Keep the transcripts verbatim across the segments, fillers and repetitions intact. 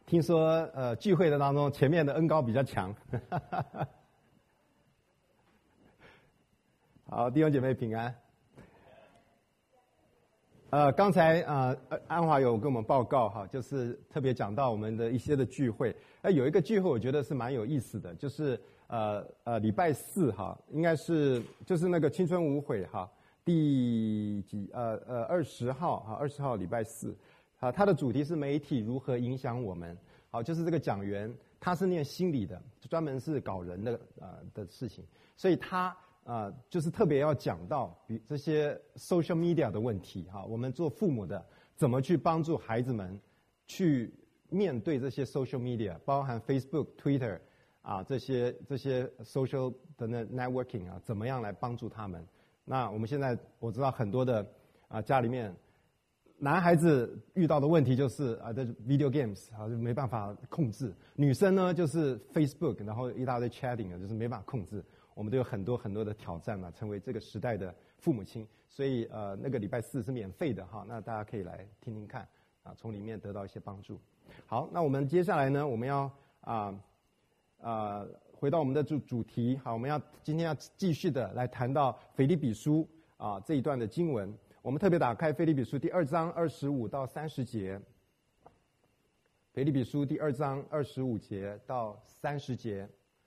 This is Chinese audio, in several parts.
听说呃聚会的当中前面的恩膏比较强。好，弟兄姐妹平安。呃，刚才啊、呃，安华有跟我们报告哈，就是特别讲到我们的一些的聚会。呃，有一个聚会我觉得是蛮有意思的，就是呃呃礼拜四哈，应该是就是那个青春舞会哈，第几呃呃二十号哈，二十号礼拜四，啊，它的主题是媒体如何影响我们。好，就是这个讲员他是念心理的，专门是搞人的呃的事情，所以他。啊、呃，就是特别要讲到比这些 social media 的问题哈，我们做父母的怎么去帮助孩子们去面对这些 social media， 包含 Facebook、Twitter 啊这些这些 social 的那 networking 啊，怎么样来帮助他们？那我们现在我知道很多的啊家里面男孩子遇到的问题就是啊，这 video games 啊就没办法控制，女生呢就是 Facebook， 然后一大堆 chatting 啊，就是没办法控制。我们都有很多很多的挑战嘛，成为这个时代的父母亲，所以呃，那个礼拜四是免费的哈，那大家可以来听听看啊，从里面得到一些帮助。好，那我们接下来呢，我们要啊啊、呃、回到我们的主主题，好，我们要今天要继续的来谈到腓立比书啊这一段的经文，我们特别打开腓立比书第二章二十五到三十节，腓立比书第二章二十五节到三十节。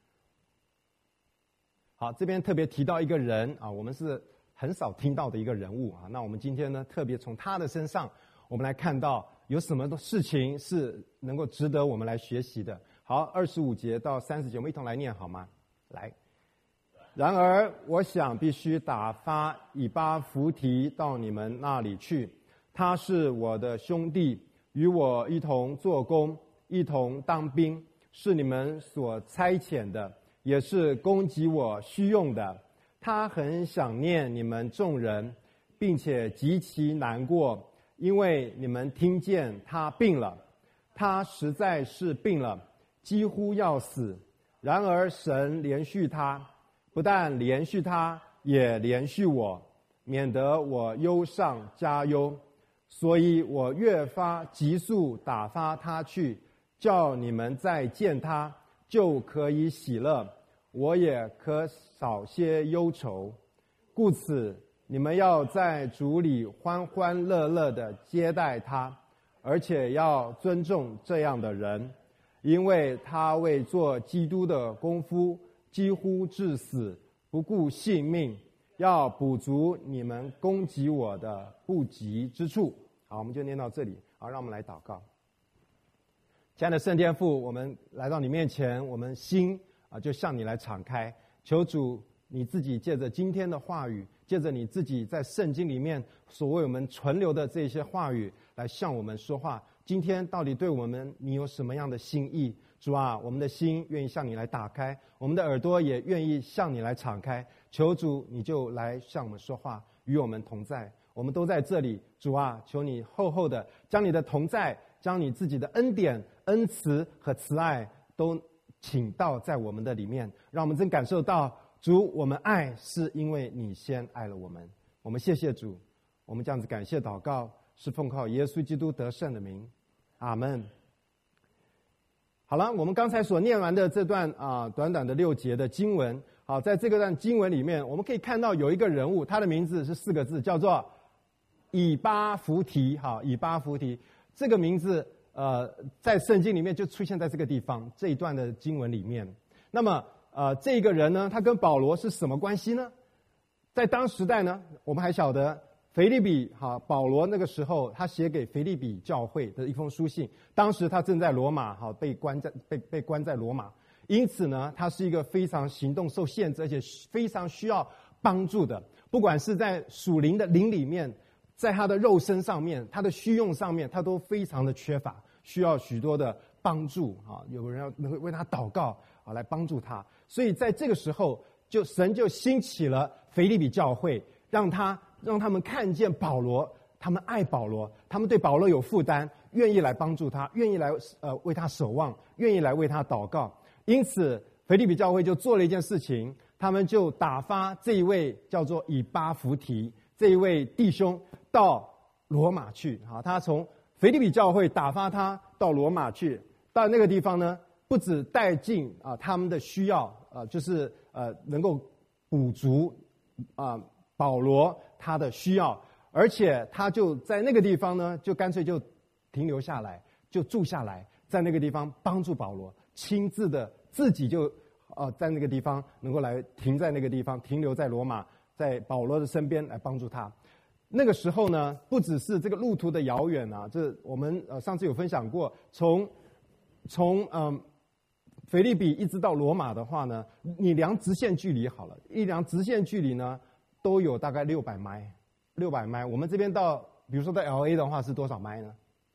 好，这边特别提到一个人啊，我们是很少听到的一个人物啊。那我们今天呢，特别从他的身上，我们来看到有什么事情是能够值得我们来学习的。好，二十五节到三十节，我们一同来念好吗？来。然而，我想必须打发以巴弗提到你们那里去，他是我的兄弟，与我一同做工，一同当兵，是你们所差遣的。也是供给我需用的，他很想念你们众人，并且极其难过，因为你们听见他病了，他实在是病了，几乎要死。然而神连续他，不但连续他，也连续我，免得我忧上加忧。所以我越发急速打发他去，叫你们再见他，就可以喜乐，我也可少些忧愁。故此，你们要在主里欢欢乐乐地接待他，而且要尊重这样的人，因为他为做基督的功夫几乎至死，不顾性命，要补足你们攻击我的不及之处。好，我们就念到这里。好，让我们来祷告。亲爱的圣天父，我们来到你面前，我们心啊就向你来敞开，求主你自己借着今天的话语，借着你自己在圣经里面所为我们存留的这些话语来向我们说话。今天到底对我们你有什么样的心意？主啊，我们的心愿意向你来打开，我们的耳朵也愿意向你来敞开，求主你就来向我们说话，与我们同在。我们都在这里，主啊，求你厚厚的将你的同在，将你自己的恩典、恩慈和慈爱都请到在我们的里面，让我们真感受到主，我们爱是因为你先爱了我们。我们谢谢主，我们这样子感谢祷告，是奉靠耶稣基督得胜的名，阿们。好了，我们刚才所念完的这段啊短短的六节的经文，好，在这个段经文里面，我们可以看到有一个人物，他的名字是四个字，叫做以巴弗提。好，以巴弗提这个名字，呃，在圣经里面就出现在这个地方这一段的经文里面。那么，呃，这个人呢，他跟保罗是什么关系呢？在当时代呢，我们还晓得腓立比，哈，保罗那个时候他写给腓立比教会的一封书信，当时他正在罗马，哈，被关在被被关在罗马，因此呢，他是一个非常行动受限制，而且非常需要帮助的，不管是在属灵的灵里面，在他的肉身上面，他的需用上面，他都非常的缺乏，需要许多的帮助啊！有人要能够为他祷告啊，来帮助他。所以在这个时候，就神就兴起了腓立比教会，让他让他们看见保罗，他们爱保罗，他们对保罗有负担，愿意来帮助他，愿意来呃为他守望，愿意来为他祷告。因此，腓立比教会就做了一件事情，他们就打发这一位叫做以巴弗提这一位弟兄到罗马去。好，他从腓立比教会打发他到罗马去， 到那个地方呢，不止带进啊他们的需要啊，就是呃能够补足啊保罗他的需要，而且他就在那个地方呢，就干脆就停留下来，就住下来，在那个地方帮助保罗，亲自的自己就呃在那个地方能够来停在那个地方，停留在罗马，在保罗的身边来帮助他。那个时候呢，不只是这个路途的遥远啊，这我们呃上次有分享过，从从嗯腓立比一直到罗马的话呢，你量直线距离好了，一量直线距离呢都有大概六百迈，六百迈。我们这边到，比如说到 L A 的话是多少迈呢？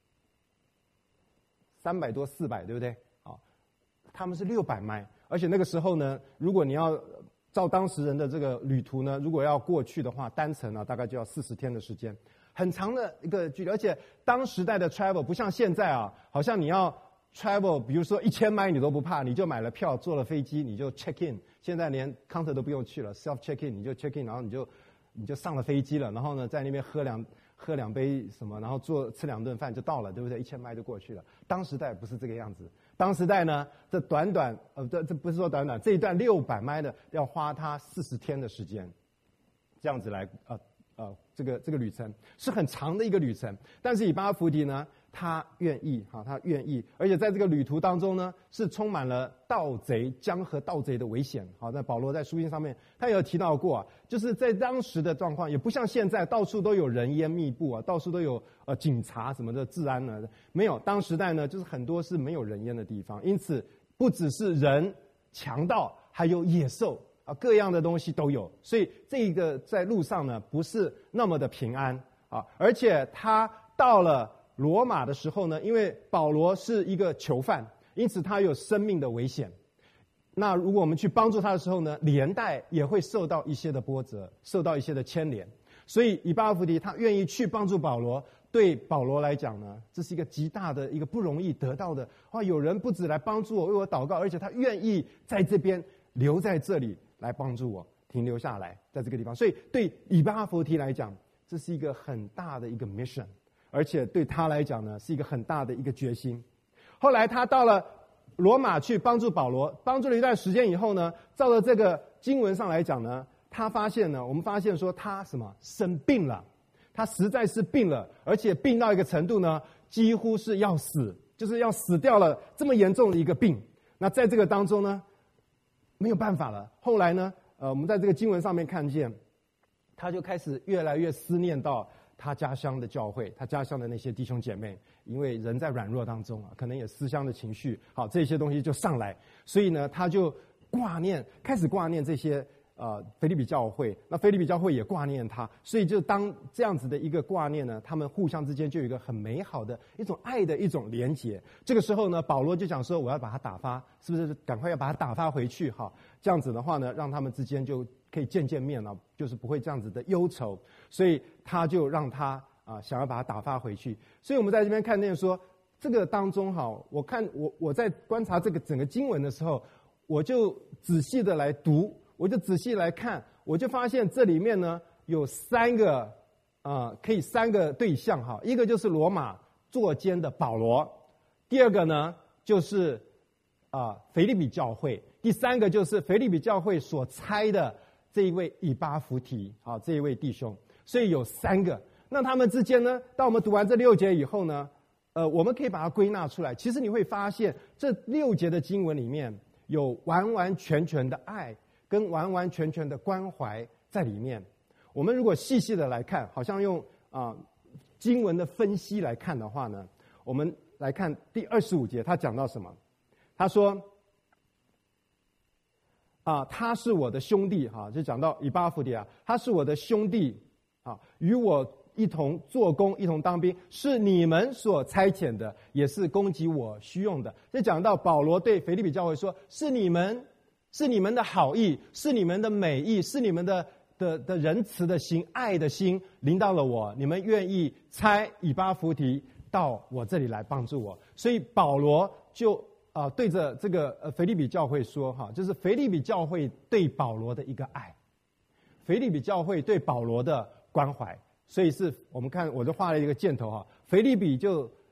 三百多、四百，对不对？好，他们是六百迈，而且那个时候呢，如果你要照当时人的这个旅途呢，如果要过去的话，单程呢大概就要四十天的时间，很长的一个距离。而且当时代的 travel 不像现在啊，好像你要 travel， 比如说一千迈你都不怕，你就买了票，坐了飞机，你就 check in。现在连 counter 都不用去了 ，self check in， 你就 check in， 然后你就你就上了飞机了，然后呢在那边喝两喝两杯什么，然后做吃两顿饭就到了，对不对？一千迈就过去了。当时代不是这个样子。当时代呢，这短短呃，这这不是说短短，这一段六百迈的要花他四十天的时间，这样子来呃呃，这个这个旅程是很长的一个旅程。但是以巴弗提呢，他愿意哈，他愿意，而且在这个旅途当中呢，是充满了盗贼、江河盗贼的危险。好，在保罗在书信上面他也有提到过啊，就是在当时的状况，也不像现在到处都有人烟密布啊，到处都有呃警察什么的治安呢，没有。当时代呢，就是很多是没有人烟的地方，因此不只是人、强盗，还有野兽啊，各样的东西都有。所以这个在路上呢，不是那么的平安啊，而且他到了罗马的时候呢，因为保罗是一个囚犯，因此他有生命的危险。那如果我们去帮助他的时候呢，连带也会受到一些的波折，受到一些的牵连。所以以巴弗提他愿意去帮助保罗，对保罗来讲呢，这是一个极大的一个不容易得到的。哇，有人不止来帮助我，为我祷告，而且他愿意在这边留在这里来帮助我，停留下来在这个地方。所以对以巴弗提来讲，这是一个很大的一个 mission。而且对他来讲呢，是一个很大的一个决心。后来他到了罗马去帮助保罗，帮助了一段时间以后呢，照着这个经文上来讲呢，他发现呢，我们发现说他什么生病了，他实在是病了，而且病到一个程度呢，几乎是要死，就是要死掉了，这么严重的一个病。那在这个当中呢，没有办法了。后来呢，呃，我们在这个经文上面看见，他就开始越来越思念到他家乡的教会，他家乡的那些弟兄姐妹，因为人在软弱当中啊，可能也思乡的情绪，好，这些东西就上来，所以呢，他就挂念，开始挂念这些呃腓立比教会，那腓立比教会也挂念他，所以就当这样子的一个挂念呢，他们互相之间就有一个很美好的一种爱的一种连结。这个时候呢，保罗就想说，我要把他打发，是不是赶快要把他打发回去？哈，这样子的话呢，让他们之间就可以见见面了，就是不会这样子的忧愁，所以他就让他啊想要把他打发回去。所以我们在这边看见说，这个当中哈，我看我我在观察这个整个经文的时候，我就仔细的来读，我就仔细来看，我就发现这里面呢有三个啊、呃，可以三个对象哈，一个就是罗马作监的保罗，第二个呢就是啊、呃、腓立比教会。第三个就是腓立比教会所差的这一位以巴弗提啊，这一位弟兄，所以有三个。那他们之间呢，当我们读完这六节以后呢，呃，我们可以把它归纳出来。其实你会发现，这六节的经文里面有完完全全的爱，跟完完全全的关怀在里面。我们如果细细的来看，好像用啊、呃、经文的分析来看的话呢，我们来看第二十五节，他讲到什么？他说。啊，他是我的兄弟哈，就讲到以巴弗提啊，他是我的兄弟啊，与我一同做工，一同当兵，是你们所差遣的，也是供给我需用的。就讲到保罗对腓立比教会说，是你们，是你们的好意，是你们的美意，是你们的的的仁慈的心、爱的心临到了我，你们愿意差以巴弗提到我这里来帮助我，所以保罗就。啊，对着这个呃腓立比教会说哈，就是腓立比教会对保罗的一个爱，腓立比教会对保罗的关怀，所以是我们看我就画了一个箭头哈，腓立比就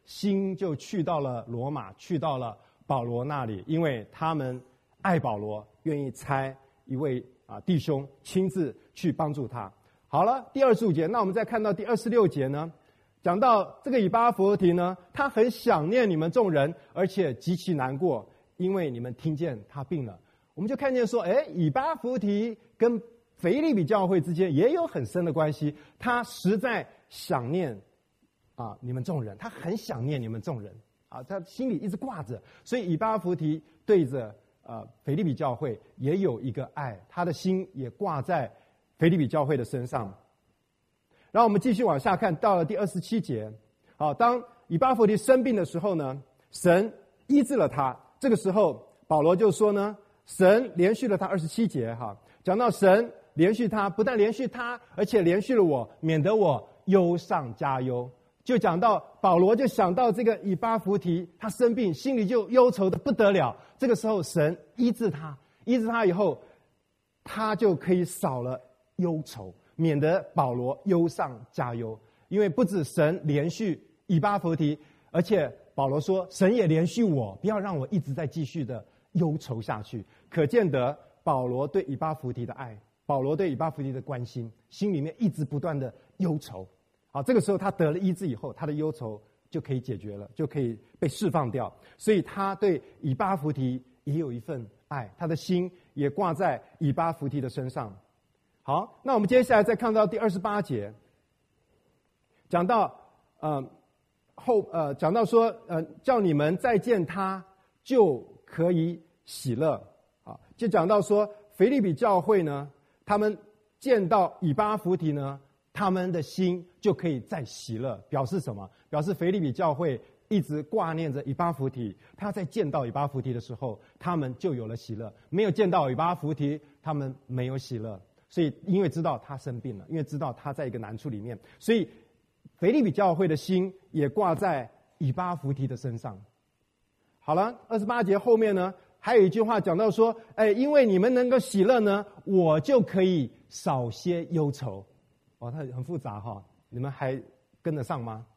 心就去到了罗马，去到了保罗那里，因为他们爱保罗，愿意差一位啊弟兄亲自去帮助他。好了，第二十五节，那我们再看到第二十六节呢，讲到这个以巴弗提呢，他很想念你们众人，而且极其难过，因为你们听见他病了。我们就看见说，哎，以巴弗提跟腓立比教会之间也有很深的关系，他实在想念啊你们众人，他很想念你们众人啊，他心里一直挂着，所以以巴弗提对着呃腓立比教会也有一个爱，他的心也挂在腓立比教会的身上。然后我们继续往下看，到了第二十七节，好，当以巴弗提生病的时候呢，神医治了他。这个时候保罗就说呢，神连续了他二十七节哈，讲到神连续他，不但连续他，而且连续了我，免得我忧上加忧。就讲到保罗就想到这个以巴弗提，他生病，心里就忧愁的不得了。这个时候神医治他，医治他以后，他就可以少了忧愁，免得保罗忧上加忧。因为不止神连续以巴弗提，而且保罗说神也连续我，不要让我一直在继续的忧愁下去。可见得保罗对以巴弗提的爱，保罗对以巴弗提的关心，心里面一直不断的忧愁。好，这个时候他得了医治以后，他的忧愁就可以解决了，就可以被释放掉。所以他对以巴弗提也有一份爱，他的心也挂在以巴弗提的身上。好，那我们接下来再看到第二十八节，讲到呃后呃讲到说呃叫你们再见他就可以喜乐啊，就讲到说腓立比教会呢，他们见到以巴弗提呢，他们的心就可以再喜乐，表示什么？表示腓立比教会一直挂念着以巴弗提，他在见到以巴弗提的时候，他们就有了喜乐；没有见到以巴弗提，他们没有喜乐。所以，因为知道他生病了，因为知道他在一个难处里面，所以腓立比教会的心也挂在以巴弗提的身上。好了，二十八节后面呢，还有一句话讲到说：“哎，因为你们能够喜乐呢，我就可以少些忧愁。”哦，它很复杂哈，你们还跟得上吗？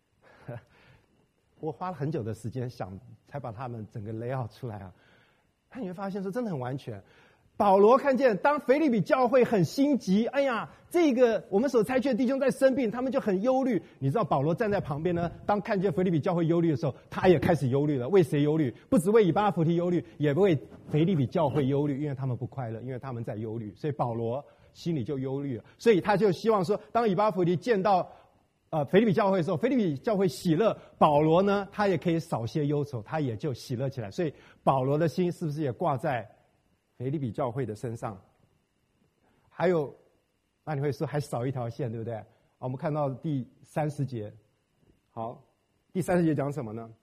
我花了很久的时间想，才把他们整个 layout 出来啊。那你会发现说，真的很完全。保罗看见，当腓立比教会很心急，哎呀，这个我们所差去的弟兄在生病，他们就很忧虑。你知道，保罗站在旁边呢，当看见腓立比教会忧虑的时候，他也开始忧虑了。为谁忧虑？不只为以巴弗提忧虑，也为腓立比教会忧虑，因为他们不快乐，因为他们在忧虑，所以保罗心里就忧虑了。所以他就希望说，当以巴弗提见到呃腓立比教会的时候，腓立比教会喜乐，保罗呢，他也可以少些忧愁，他也就喜乐起来。所以保罗的心是不是也挂在腓立比教会的身上？还有，那你会说还少一条线，对不对？我们看到第三十节，好，第三十节讲什么呢？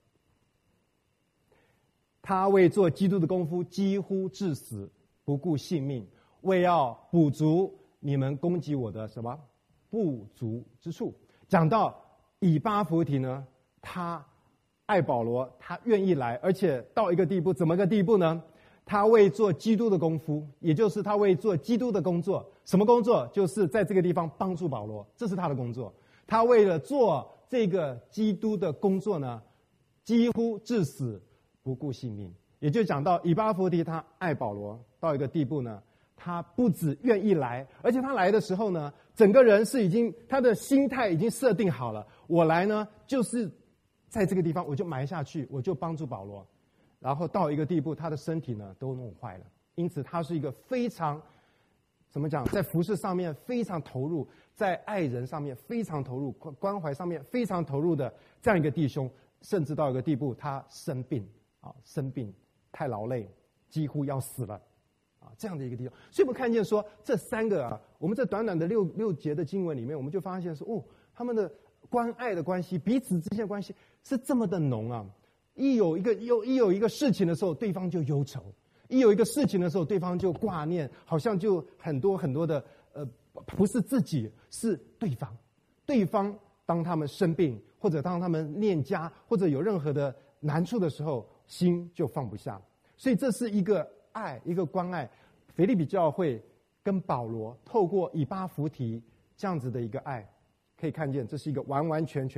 他为做基督的功夫几乎致死，不顾性命，为要补足你们攻击我的什么不足之处。讲到以巴弗提呢，他爱保罗，他愿意来，而且到一个地步，怎么个地步呢？他为做基督的功夫，也就是他为做基督的工作。什么工作？就是在这个地方帮助保罗，这是他的工作。他为了做这个基督的工作呢，几乎致死，不顾性命。也就讲到以巴弗提他爱保罗到一个地步呢，他不只愿意来，而且他来的时候呢，整个人是已经他的心态已经设定好了，我来呢就是在这个地方我就埋下去，我就帮助保罗。然后到一个地步，他的身体呢都弄坏了，因此他是一个非常怎么讲，在服事上面非常投入，在爱人上面非常投入，关怀上面非常投入的这样一个弟兄，甚至到一个地步，他生病啊，生病太劳累，几乎要死了啊，这样的一个弟兄。所以我们看见说，这三个啊，我们这短短的六六节的经文里面，我们就发现说，哦，他们的关爱的关系，彼此之间的关系是这么的浓啊。一有一个有一有一个事情的时候，对方就忧愁；一有一个事情的时候，对方就挂念，好像就很多很多的呃，不是自己，是对方。对方当他们生病，或者当他们念家，或者有任何的难处的时候，心就放不下。所以这是一个爱，一个关爱。腓立比教会跟保罗透过以巴弗提这样子的一个爱，可以看见这是一个完完全全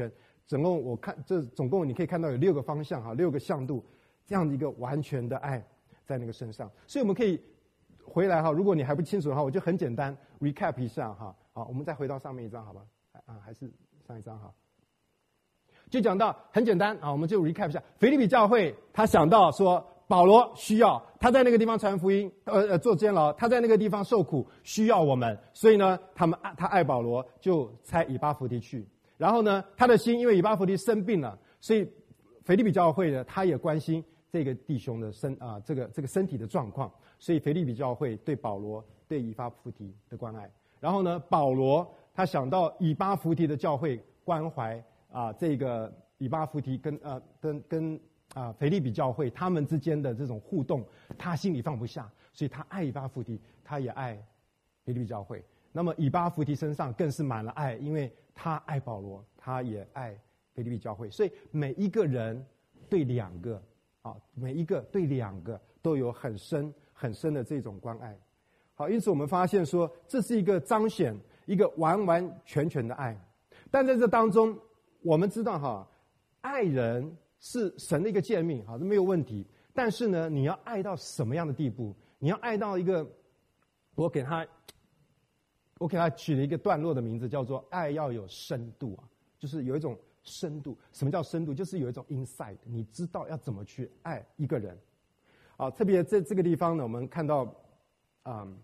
总共我看这总共你可以看到有六个方向哈，六个向度，这样的一个完全的爱在那个身上。所以我们可以回来哈，如果你还不清楚的话，我就很简单 recap 一下哈。好，我们再回到上面一张好吧？啊，还是上一张哈。就讲到很简单啊，我们就 recap 一下，腓立比教会他想到说保罗需要他在那个地方传福音，呃呃做监牢，他在那个地方受苦，需要我们，所以呢，他们他爱保罗，就差以巴弗提去。然后呢，他的心因为以巴弗提生病了，所以腓立比教会呢，他也关心这个弟兄的身啊、呃，这个这个身体的状况，所以腓立比教会对保罗对以巴弗提的关爱。然后呢，保罗他想到以巴弗提的教会关怀啊、呃，这个以巴弗提跟呃跟跟啊腓立比教会他们之间的这种互动，他心里放不下，所以他爱以巴弗提，他也爱腓立比教会。那么以巴弗提身上更是满了爱，因为他爱保罗，他也爱腓立比教会。所以每一个人对两个啊，每一个对两个都有很深很深的这种关爱。好，因此我们发现说，这是一个彰显一个完完全全的爱。但在这当中，我们知道哈，爱人是神的一个诫命，好，这没有问题。但是呢，你要爱到什么样的地步？你要爱到一个，我给他。我给他取了一个段落的名字，叫做“爱要有深度”啊，就是有一种深度。什么叫深度？就是有一种 insight， 你知道要怎么去爱一个人。啊，特别在这个地方呢，我们看到，嗯，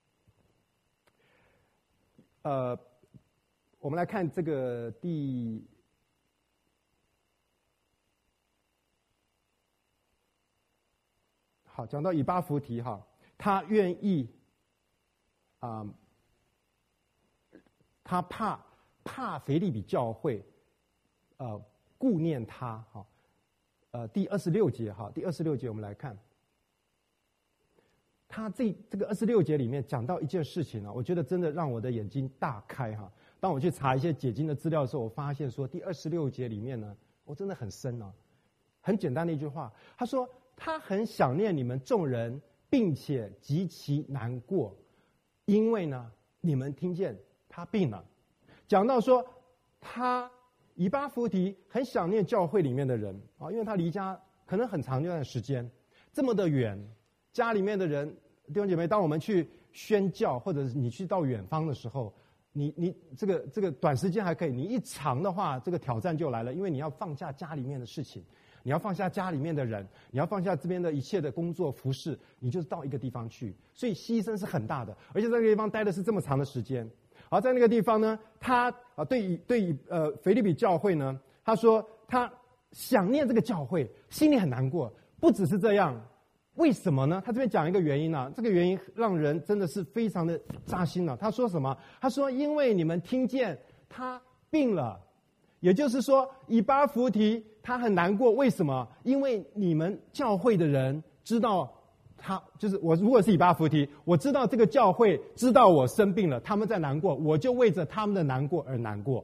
呃，我们来看这个第，好，讲到以巴弗提哈，他愿意，啊、嗯。他怕怕腓立比教会，呃，顾念他哈，呃，第二十六节哈，第二十六节我们来看，他这这个二十六节里面讲到一件事情啊，我觉得真的让我的眼睛大开哈。当我去查一些解经的资料的时候，我发现说第二十六节里面呢，我真的很深啊，很简单的一句话，他说他很想念你们众人，并且极其难过，因为呢，你们听见。他病了，讲到说他以巴弗提很想念教会里面的人啊，因为他离家可能很长一段时间，这么的远，家里面的人弟兄姐妹，当我们去宣教或者是你去到远方的时候，你你这个这个短时间还可以，你一长的话，这个挑战就来了，因为你要放下家里面的事情，你要放下家里面的人，你要放下这边的一切的工作服饰，你就是到一个地方去，所以牺牲是很大的，而且在这个地方待的是这么长的时间。而在那个地方呢，他啊对于对于呃腓立比教会呢，他说他想念这个教会，心里很难过。不只是这样，为什么呢？他这边讲一个原因啊，这个原因让人真的是非常的扎心了、啊。他说什么？他说因为你们听见他病了，也就是说以巴弗提他很难过。为什么？因为你们教会的人知道。他就是我，如果是以巴弗提，我知道这个教会知道我生病了，他们在难过，我就为着他们的难过而难过。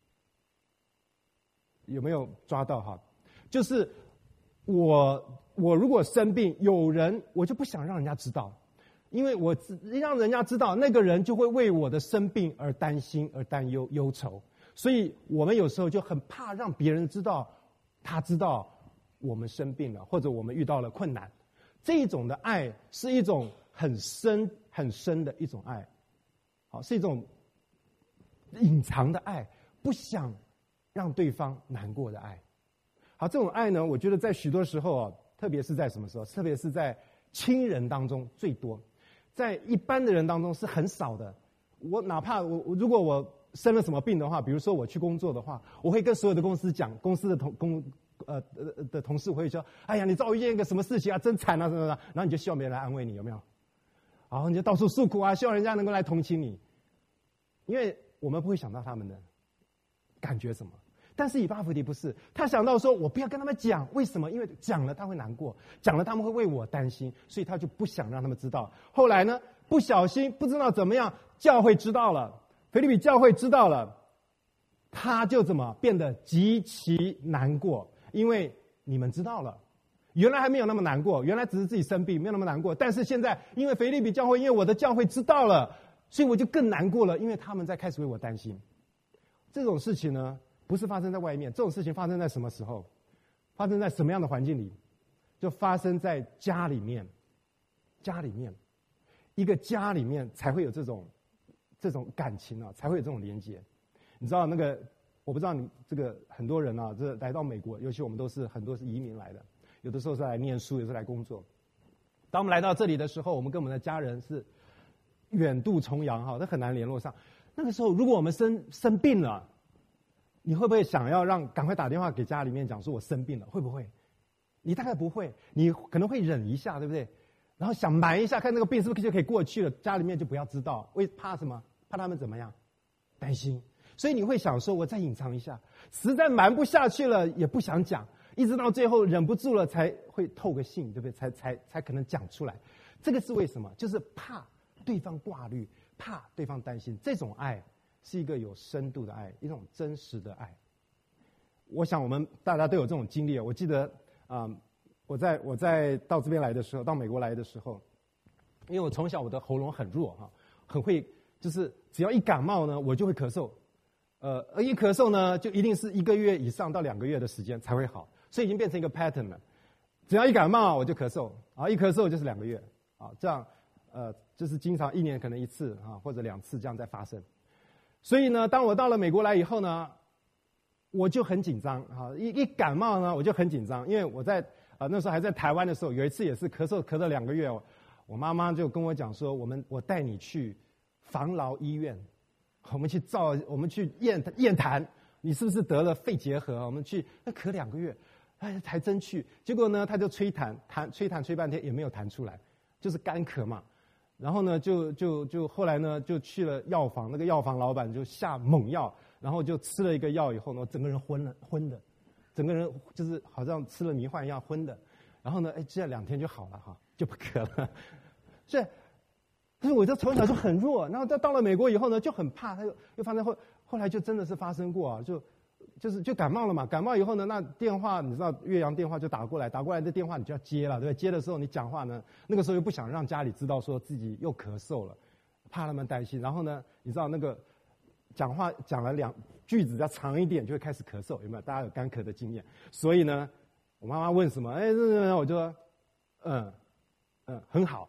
有没有抓到哈？就是我，我如果生病，有人我就不想让人家知道，因为我让人家知道，那个人就会为我的生病而担心、而担忧、忧愁。所以我们有时候就很怕让别人知道，他知道我们生病了，或者我们遇到了困难。这种的爱是一种很深很深的一种爱，好，是一种隐藏的爱，不想让对方难过的爱。好，这种爱呢，我觉得在许多时候啊，特别是在什么时候，特别是在亲人当中最多，在一般的人当中是很少的。我哪怕我如果我生了什么病的话，比如说我去工作的话，我会跟所有的公司讲，公司的同工。呃呃的同事会说：“哎呀，你遭遇一个什么事情啊，真惨啊，什么什么。”然后你就希望别人来安慰你，有没有？然后你就到处诉苦啊，希望人家能够来同情你，因为我们不会想到他们的感觉什么。但是以巴弗提不是，他想到说：“我不要跟他们讲，为什么？因为讲了他会难过，讲了他们会为我担心，所以他就不想让他们知道。”后来呢，不小心不知道怎么样，教会知道了，腓立比教会知道了，他就怎么变得极其难过。因为你们知道了，原来还没有那么难过，原来只是自己生病，没有那么难过。但是现在，因为腓立比教会，因为我的教会知道了，所以我就更难过了，因为他们在开始为我担心。这种事情呢， 不是发生在外面，这种事情发生在什么时候？发生在什么样的环境里？就发生在家里面。家里面，一个家里面才会有这种这种感情啊，才会有这种连结。你知道那个，我不知道你这个很多人啊，这来到美国，尤其我们都是很多是移民来的，有的时候是来念书，有的时候来工作。当我们来到这里的时候，我们跟我们的家人是远渡重洋哈，这很难联络上。那个时候，如果我们生生病了，你会不会想要让赶快打电话给家里面讲说我生病了？会不会？你大概不会，你可能会忍一下，对不对？然后想瞒一下，看那个病是不是就可以过去了，家里面就不要知道，为怕什么？怕他们怎么样？担心。所以你会想说，我再隐藏一下，实在瞒不下去了，也不想讲，一直到最后忍不住了，才会透个信，对不对？才才才可能讲出来。这个是为什么？就是怕对方挂虑，怕对方担心。这种爱是一个有深度的爱，一种真实的爱。我想我们大家都有这种经历。我记得啊、呃，我在我在到这边来的时候，到美国来的时候，因为我从小我的喉咙很弱哈，很会，就是只要一感冒呢，我就会咳嗽。呃，而一咳嗽呢，就一定是一个月以上到两个月的时间才会好，所以已经变成一个 pattern 了。只要一感冒我就咳嗽，啊，一咳嗽就是两个月，啊，这样，呃，就是经常一年可能一次啊或者两次这样在发生。所以呢，当我到了美国来以后呢，我就很紧张啊，一一感冒呢我就很紧张，因为我在呃那时候还在台湾的时候，有一次也是咳嗽咳了两个月，我妈妈就跟我讲说，我们我带你去防痨医院。我们去照，我们去验验痰，你是不是得了肺结核？我们去那咳两个月，哎，还真去。结果呢，他就吹痰，痰吹痰吹半天也没有痰出来，就是干咳嘛。然后呢，就就就后来呢，就去了药房，那个药房老板就下猛药，然后就吃了一个药以后呢，整个人昏了，昏的，整个人就是好像吃了迷幻一样昏的。然后呢，哎，这两天就好了哈，就不咳了。所以。但是我这从小就很弱，然后到到了美国以后呢，就很怕，他又又发生后后来就真的是发生过啊，就就是就感冒了嘛，感冒以后呢，那电话你知道岳阳电话就打过来，打过来的电话你就要接了，对不对？接的时候你讲话呢，那个时候又不想让家里知道说自己又咳嗽了，怕他们担心，然后呢，你知道那个讲话讲了两句子要长一点就会开始咳嗽，有没有？大家有干咳的经验？所以呢，我妈妈问什么，哎，我就说，嗯嗯，很好。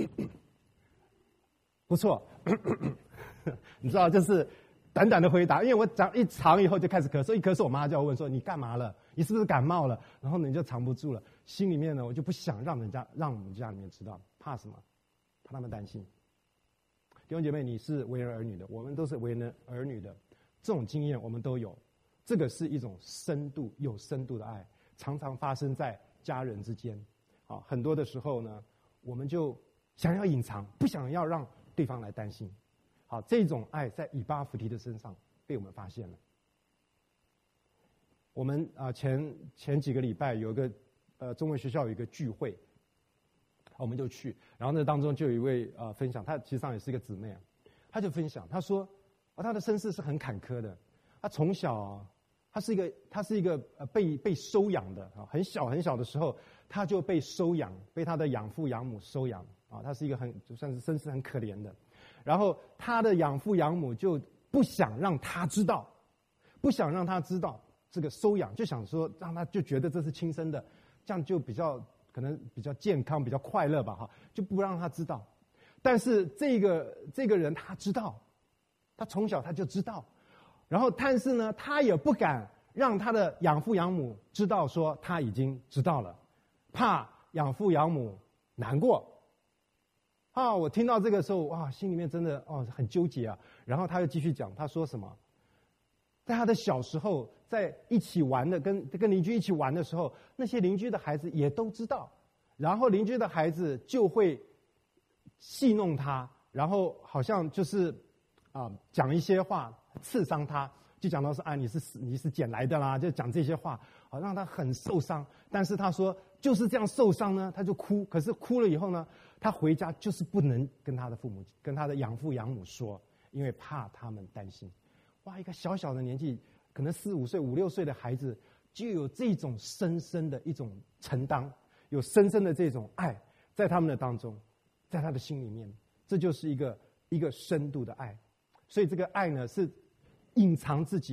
不错，你知道，就是短短的回答，因为我讲一长以后就开始咳嗽，一咳嗽，我妈就要问说你干嘛了？你是不是感冒了？然后呢你就藏不住了，心里面呢我就不想让人家让我们家里面知道，怕什么？怕他们担心。弟兄姐妹，你是为人儿女的，我们都是为人儿女的，这种经验我们都有，这个是一种深度有深度的爱，常常发生在家人之间。啊，很多的时候呢，我们就想要隐藏，不想要让对方来担心，好，这种爱在以巴弗提的身上被我们发现了。我们啊、呃、前前几个礼拜有一个呃中文学校有一个聚会，我们就去，然后那当中就有一位呃分享，她其实上也是一个姊妹啊，她就分享，她说，哦，她的身世是很坎坷的，她从小、啊，她是一个她是一个呃被被收养的啊，很小很小的时候，她就被收养，被她的养父养母收养。啊，他是一个很就算是身世很可怜的，然后他的养父养母就不想让他知道，不想让他知道这个收养，就想说让他就觉得这是亲生的，这样就比较可能比较健康，比较快乐吧，哈，就不让他知道。但是这个这个人他知道，他从小他就知道，然后但是呢，他也不敢让他的养父养母知道说他已经知道了，怕养父养母难过。啊！我听到这个时候，哇，心里面真的哦很纠结啊。然后他又继续讲，他说什么？在他的小时候，在一起玩的，跟跟邻居一起玩的时候，那些邻居的孩子也都知道，然后邻居的孩子就会戏弄他，然后好像就是啊、呃、讲一些话刺伤他，就讲到说啊你是你是捡来的啦，就讲这些话，好让他很受伤。但是他说就是这样受伤呢，他就哭。可是哭了以后呢？他回家就是不能跟他的父母、跟他的养父养母说，因为怕他们担心。哇，一个小小的年纪，可能四五岁、五六岁的孩子，就有这种深深的一种承担，有深深的这种爱在他们的当中，在他的心里面，这就是一个一个深度的爱。所以这个爱呢，是隐藏自己，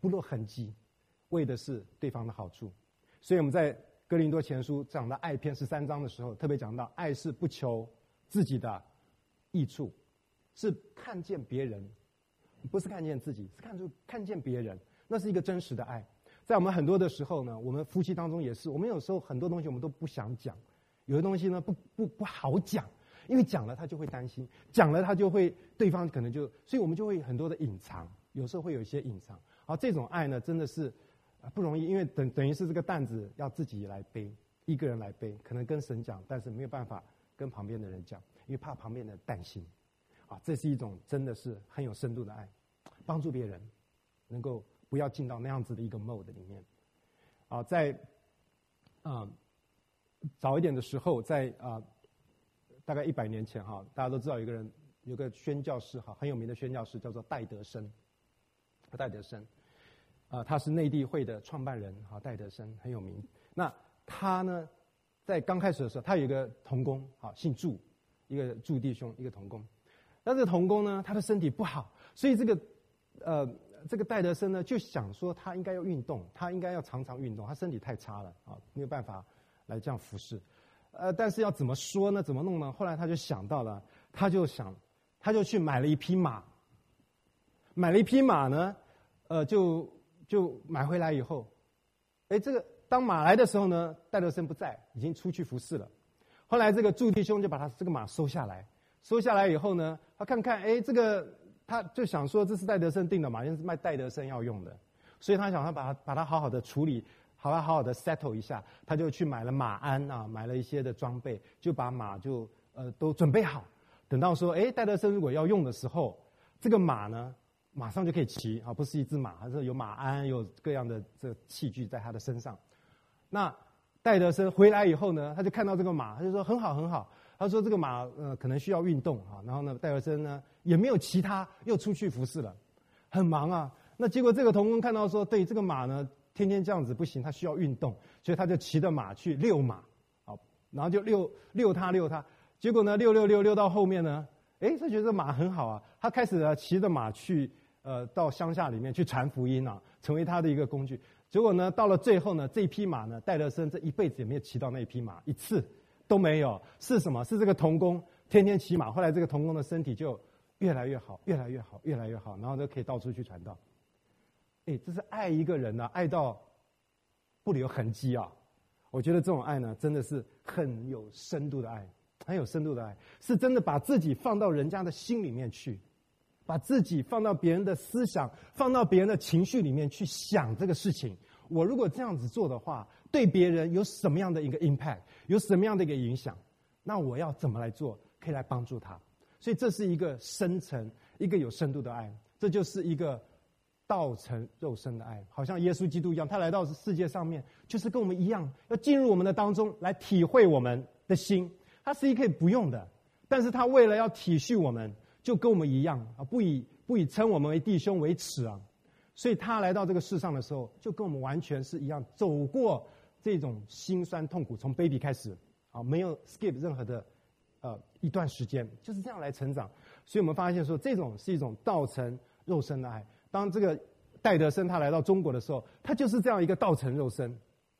不露痕迹，为的是对方的好处。所以我们在哥林多前书讲到爱篇十三章的时候，特别讲到爱是不求自己的益处，是看见别人，不是看见自己，是看出看见别人，那是一个真实的爱。在我们很多的时候呢，我们夫妻当中也是，我们有时候很多东西我们都不想讲，有的东西呢不不不好讲，因为讲了他就会担心，讲了他就会对方可能就，所以我们就会很多的隐藏，有时候会有一些隐藏。好，这种爱呢真的是不容易，因为等等于是这个担子要自己来背，一个人来背，可能跟神讲，但是没有办法跟旁边的人讲，因为怕旁边的人担心。啊，这是一种真的是很有深度的爱，帮助别人能够不要进到那样子的一个 mode 里面。啊，在啊、呃、早一点的时候，在啊、呃、大概一百年前哈，大家都知道有个人，有个宣教士哈，很有名的宣教士叫做戴德生。戴德生，啊、呃，他是内地会的创办人哈，戴德生很有名。那他呢，在刚开始的时候，他有一个同工，啊，姓祝，一个祝弟兄，一个同工。但是同工呢，他的身体不好，所以这个呃，这个戴德生呢就想说，他应该要运动，他应该要常常运动，他身体太差了啊，没有办法来这样服侍。呃，但是要怎么说呢？怎么弄呢？后来他就想到了，他就想，他就去买了一匹马，买了一匹马呢，呃，就就买回来以后，哎，这个当马来的时候呢，戴德生不在，已经出去服侍了。后来这个祝弟兄就把他这个马收下来。收下来以后呢，他看看，哎，这个他就想说，这是戴德生订的马，因为是卖戴德生要用的，所以他想他把它把它好好的处理，好好好好的 settle 一下，他就去买了马鞍啊，买了一些的装备，就把马就呃都准备好，等到说，哎，戴德生如果要用的时候，这个马呢马上就可以骑啊，不是一只马，还是有马鞍，有各样的这个器具在他的身上。那戴德生回来以后呢，他就看到这个马，他就说很好很好。他说这个马呃可能需要运动啊，然后呢戴德生呢也没有骑他，又出去服侍了，很忙啊。那结果这个同工看到说，对这个马呢天天这样子不行，他需要运动，所以他就骑着马去遛马，好，然后就遛遛他遛他。结果呢遛遛遛遛到后面呢，哎，他觉得这马很好啊，他开始呢骑着马去呃到乡下里面去传福音啊，成为他的一个工具。结果呢到了最后呢，这一匹马呢戴德生这一辈子也没有骑到那一匹马一次。都没有，是什么？是这个同工天天骑马，后来这个同工的身体就越来越好，越来越好，越来越好，然后就可以到处去传道。哎，这是爱一个人呢、啊，爱到不留痕迹啊！我觉得这种爱呢，真的是很有深度的爱，很有深度的爱，是真的把自己放到人家的心里面去，把自己放到别人的思想，放到别人的情绪里面去想这个事情。我如果这样子做的话，对别人有什么样的一个 impact， 有什么样的一个影响？那我要怎么来做，可以来帮助他？所以这是一个深层、一个有深度的爱，这就是一个道成肉身的爱，好像耶稣基督一样，他来到世界上面，就是跟我们一样，要进入我们的当中来体会我们的心。他是一可以不用的，但是他为了要体恤我们，就跟我们一样啊，不以不以称我们为弟兄为耻啊。所以他来到这个世上的时候，就跟我们完全是一样，走过这种辛酸痛苦，从 baby 开始啊，没有 skip 任何的呃一段时间，就是这样来成长。所以我们发现说，这种是一种道成肉身的爱。当这个戴德生他来到中国的时候，他就是这样一个道成肉身。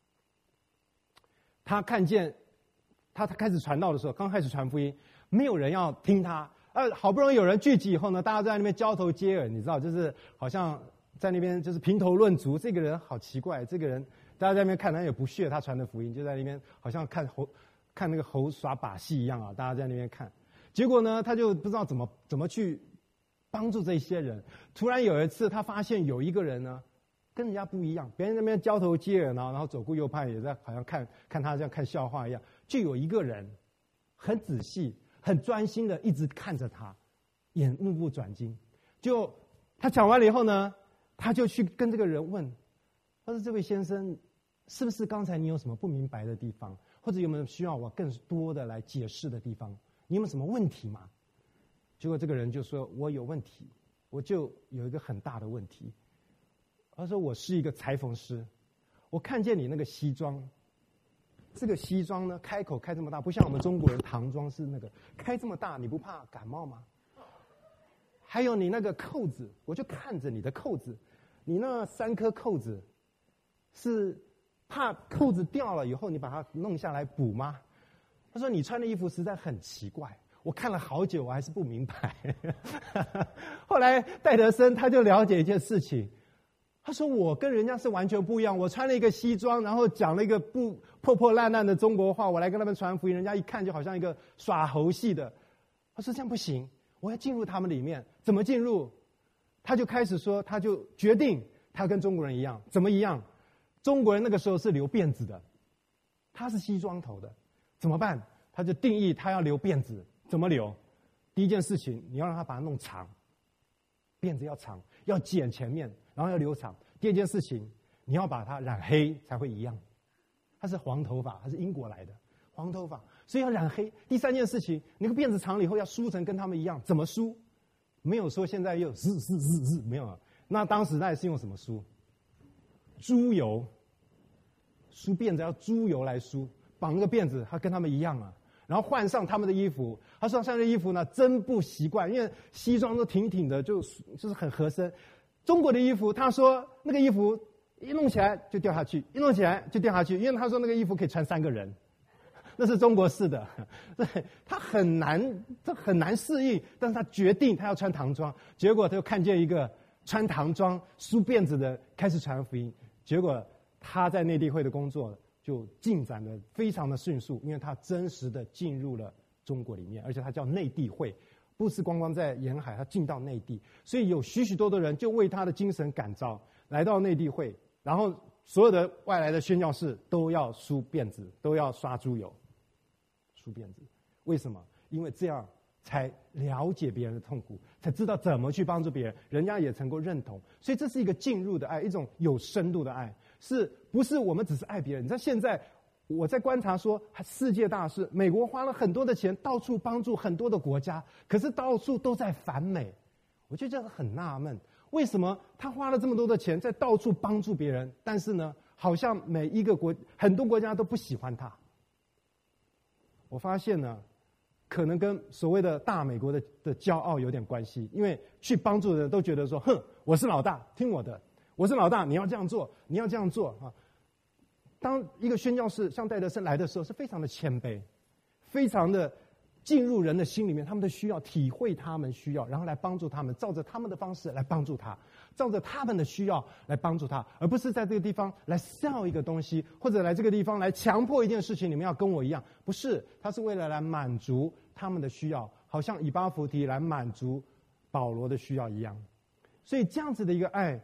他看见他开始传道的时候，刚开始传福音，没有人要听他，呃，好不容易有人聚集以后呢，大家在那边交头接耳，你知道，就是好像在那边就是评头论足，这个人好奇怪，这个人大家在那边看他也不屑他传的福音，就在那边好像看猴看那个猴耍把戏一样啊，大家在那边看。结果呢，他就不知道怎么怎么去帮助这些人。突然有一次，他发现有一个人呢，跟人家不一样，别人在那边交头接耳，然后然后左顾右盼，也在好像看看他像看笑话一样。就有一个人很仔细、很专心的一直看着他，眼目不转睛。就他讲完了以后呢，他就去跟这个人问，他说：“这位先生，是不是刚才你有什么不明白的地方，或者有没有需要我更多的来解释的地方？你有没有什么问题吗？”结果这个人就说：“我有问题，我就有一个很大的问题。”他说：“我是一个裁缝师，我看见你那个西装，这个西装呢开口开这么大，不像我们中国人唐装是那个开这么大，你不怕感冒吗？还有你那个扣子，我就看着你的扣子， 你那三颗扣子是怕扣子掉了以后你把它弄下来补吗？他说你穿的衣服实在很奇怪，我看了好久我还是不明白。后来戴德生他就了解一件事情，他说我跟人家是完全不一样，我穿了一个西装，然后讲了一个不破破烂烂的中国话，我来跟他们传福音，人家一看就好像一个耍猴戏的。他说这样不行，我要进入他们里面。怎么进入？他就开始说，他就决定他跟中国人一样。怎么一样？中国人那个时候是留辫子的，他是西装头的，怎么办？他就定义他要留辫子。怎么留？第一件事情，你要让他把它弄长，辫子要长，要剪前面，然后要留长。第二件事情，你要把它染黑才会一样。他是黄头发，他是英国来的黄头发，所以要染黑。第三件事情，那个辫子长了以后要梳成跟他们一样，怎么梳？没有说现在又日日日日没有了。那当时那是用什么梳？猪油，梳辫子要猪油来梳，绑那个辫子，他跟他们一样啊。然后换上他们的衣服，他说上这衣服呢真不习惯，因为西装都挺挺的，就就是很合身。中国的衣服，他说那个衣服一弄起来就掉下去，一弄起来就掉下去，因为他说那个衣服可以穿三个人。那是中国式的，对，他很难，他很难适应，但是他决定他要穿唐装，结果他就看见一个穿唐装梳辫子的开始传福音，结果他在内地会的工作就进展得非常的迅速，因为他真实的进入了中国里面，而且他叫内地会，不是光光在沿海，他进到内地，所以有许许多多人就为他的精神感召，来到内地会，然后所有的外来的宣教士都要梳辫子，都要刷猪油。梳辫子，为什么？因为这样才了解别人的痛苦，才知道怎么去帮助别人，人家也能够认同。所以这是一个进入的爱，一种有深度的爱，是不是我们只是爱别人？你知道现在我在观察说，世界大事，美国花了很多的钱，到处帮助很多的国家，可是到处都在反美，我就觉得很纳闷，为什么他花了这么多的钱在到处帮助别人，但是呢，好像每一个国很多国家都不喜欢他。我发现呢，可能跟所谓的大美国的的骄傲有点关系，因为去帮助的人都觉得说，哼，我是老大，听我的，我是老大，你要这样做，你要这样做啊。当一个宣教士像戴德生来的时候，是非常的谦卑，非常的进入人的心里面，他们的需要，体会他们需要，然后来帮助他们，照着他们的方式来帮助他，照着他们的需要来帮助他，而不是在这个地方来 sell 一个东西，或者来这个地方来强迫一件事情，你们要跟我一样，不是，他是为了来满足他们的需要，好像以巴弗提来满足保罗的需要一样。所以这样子的一个爱，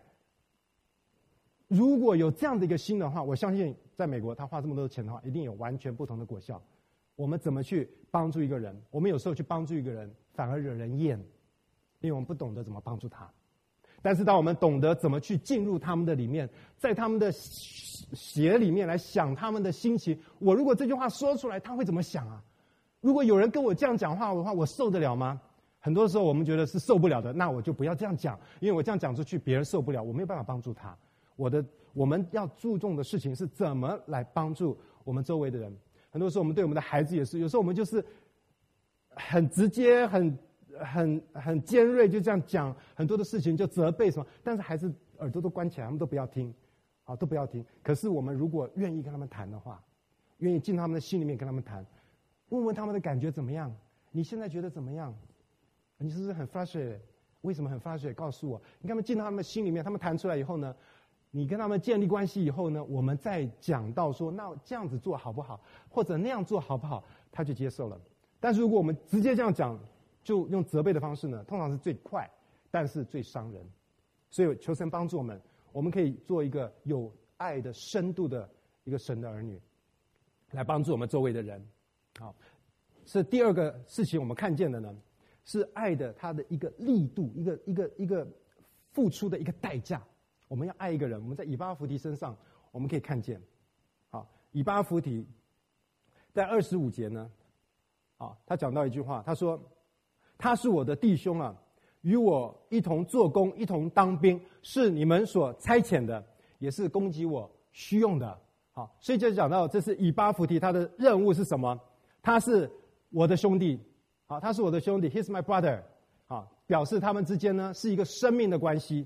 如果有这样的一个心的话，我相信在美国他花这么多钱的话，一定有完全不同的果效。我们怎么去帮助一个人？我们有时候去帮助一个人，反而惹人厌，因为我们不懂得怎么帮助他。但是当我们懂得怎么去进入他们的里面，在他们的血里面来想他们的心情，我如果这句话说出来，他会怎么想啊？如果有人跟我这样讲话的话，我受得了吗？很多时候我们觉得是受不了的，那我就不要这样讲，因为我这样讲出去，别人受不了，我没有办法帮助他。我的我们要注重的事情是怎么来帮助我们周围的人。很多时候我们对我们的孩子也是，有时候我们就是很直接、很很很尖锐，就这样讲很多的事情，就责备什么，但是孩子耳朵都关起来，他们都不要听，啊，都不要听。可是我们如果愿意跟他们谈的话，愿意进他们的心里面跟他们谈，问问他们的感觉怎么样？你现在觉得怎么样？你是不是很 frustrated？ 为什么很 frustrated？ 告诉我。你看他们进到他们的心里面，他们谈出来以后呢？你跟他们建立关系以后呢，我们再讲到说，那这样子做好不好，或者那样做好不好，他就接受了。但是如果我们直接这样讲，就用责备的方式呢，通常是最快，但是最伤人。所以求神帮助我们，我们可以做一个有爱的深度的一个神的儿女，来帮助我们周围的人。好，是第二个事情我们看见的呢，是爱的它的一个力度，一个一个一个付出的一个代价。我们要爱一个人，我们在以巴弗提身上我们可以看见，好，以巴弗提在二十五节呢，啊，他讲到一句话，他说：“他是我的弟兄啊，与我一同做工，一同当兵，是你们所差遣的，也是供给我需用的。”好，所以就讲到这是以巴弗提他的任务是什么？他是我的兄弟，好，他是我的兄弟 ，He's my brother， 好，表示他们之间呢是一个生命的关系。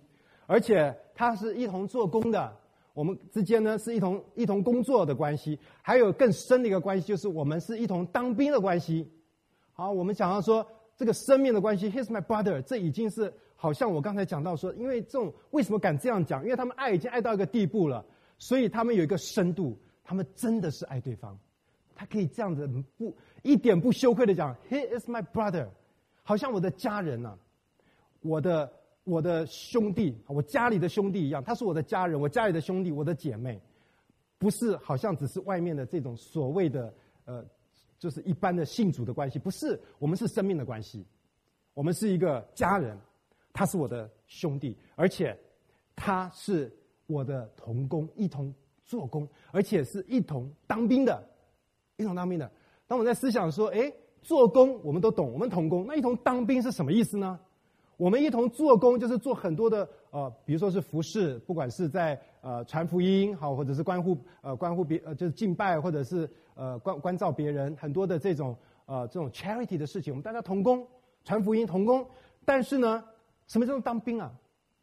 而且他是一同做工的。我们之间呢是一同一同工作的关系，还有更深的一个关系，就是我们是一同当兵的关系。好，我们想要说这个生命的关系 ，He's my brother， 这已经是好像我刚才讲到说，因为这种为什么敢这样讲？因为他们爱已经爱到一个地步了，所以他们有一个深度，他们真的是爱对方。他可以这样子不一点不羞愧的讲 ，He is my brother， 好像我的家人啊，我的。我的兄弟，我家里的兄弟一样，他是我的家人，我家里的兄弟，我的姐妹，不是好像只是外面的这种所谓的呃，就是一般的信主的关系，不是，我们是生命的关系，我们是一个家人，他是我的兄弟，而且他是我的同工，一同做工，而且是一同当兵的，一同当兵的。当我在思想说，哎，做工我们都懂，我们同工，那一同当兵是什么意思呢？我们一同做工，就是做很多的呃，比如说是服事，不管是在呃传福音好，或者是关乎呃关乎别呃就是敬拜，或者是呃关关照别人，很多的这种呃这种 charity 的事情，我们大家同工，传福音同工。但是呢，什么叫做当兵啊？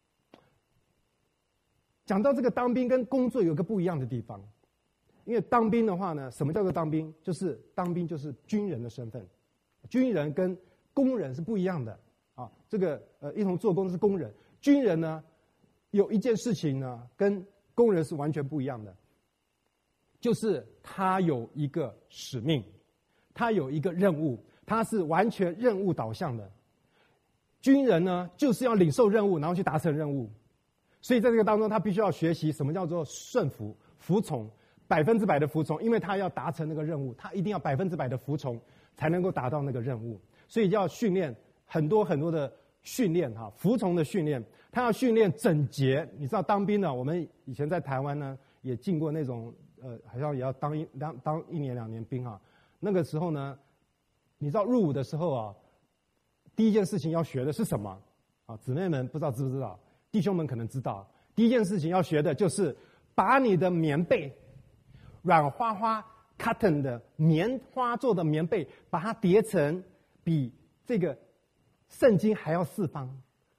讲到这个当兵跟工作有个不一样的地方，因为当兵的话呢，什么叫做当兵？就是当兵就是军人的身份，军人跟工人是不一样的。啊，这个呃，一同做工的是工人，军人呢，有一件事情呢，跟工人是完全不一样的，就是他有一个使命，他有一个任务，他是完全任务导向的。军人呢，就是要领受任务，然后去达成任务，所以在这个当中，他必须要学习什么叫做顺服、服从，百分之百的服从，因为他要达成那个任务，他一定要百分之百的服从，才能够达到那个任务，所以要训练。很多很多的训练哈，服从的训练，他要训练整洁。你知道当兵呢，我们以前在台湾呢也进过那种呃，好像也要当一当当一年两年兵哈。那个时候呢，你知道入伍的时候啊，第一件事情要学的是什么？啊，姊妹们不知道知不知道？弟兄们可能知道，第一件事情要学的就是把你的棉被，软花花 cotton 的棉花做的棉被，把它叠成比这个圣经还要四方。